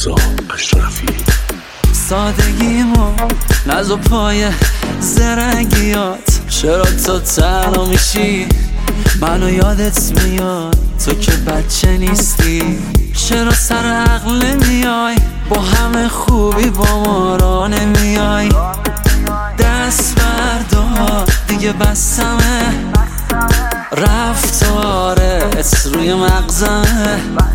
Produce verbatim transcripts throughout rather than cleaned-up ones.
رضا اشرفی. سادگیمو نز و پای زرنگیات، چرا تو تنها میشی منو یادت میاد؟ تو که بچه نیستی، چرا سر عقل نمیای؟ با همه خوبی با ما را نمیای. دست بردار دیگه بسمه، رفتارت روی مغزمه،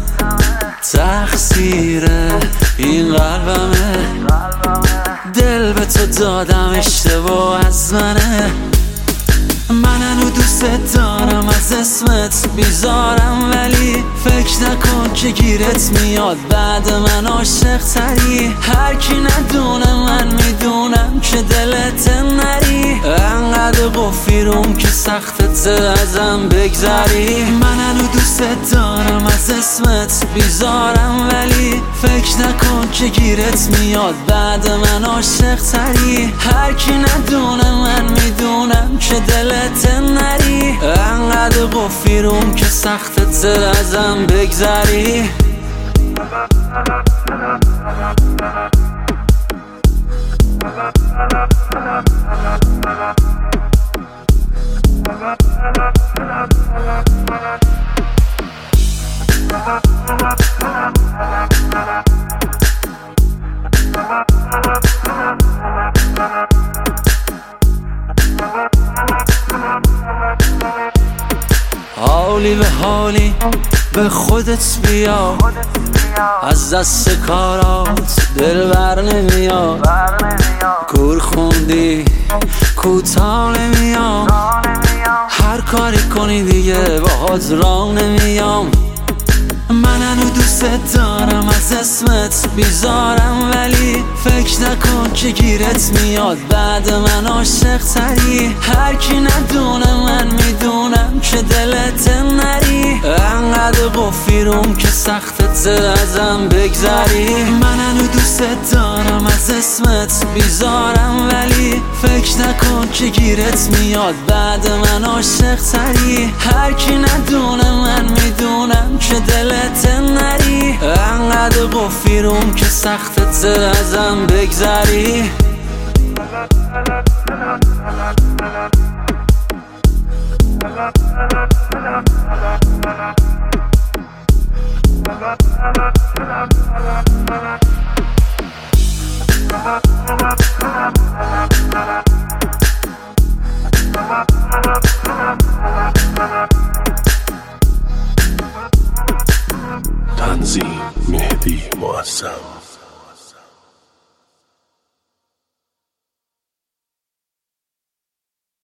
تقصیر این قلبمه. دل به تو دادم اشتباه از منه، من هنو دوست دارم از اسمت بیزارم، ولی فکر نکن که گیرت میاد بعد من عاشق تری. هر کی ندونه من میدونم که دلت نری، انقدر قفیروم که سختت ازم بگذری. من هنو دوست دارم از اسمت بیزارم، ولی فکر نکن که گیرت میاد بعد من عاشق تری. هر کی ندونه من میدونم که دلت نری، انقدر قفیروم که سختت ازم بگذری. حالی به حالی به خودت بیا، از دست کارات دل بر نمیاد. کور خوندی کوتاه نمیام، هر کاری کنی دیگه باهات راه نمیام. من هنو دوست دارم از اسمت بیزارم، ولی فکر نکن که گیرت میاد بعد من عاشق تری. هر کی ندونه من میدونم که دلت نری، انقدر قفیروم که سختت ازم بگذری. من هنو دوست دارم از اسمت بیزارم، ولی فکر نکن که گیرت میاد بعد من عاشق تری. هر کی ندونه من میدونم که دلت نری، انقدر قفیروم که سختت ازم بگذری. تنظیم مهدی معظم.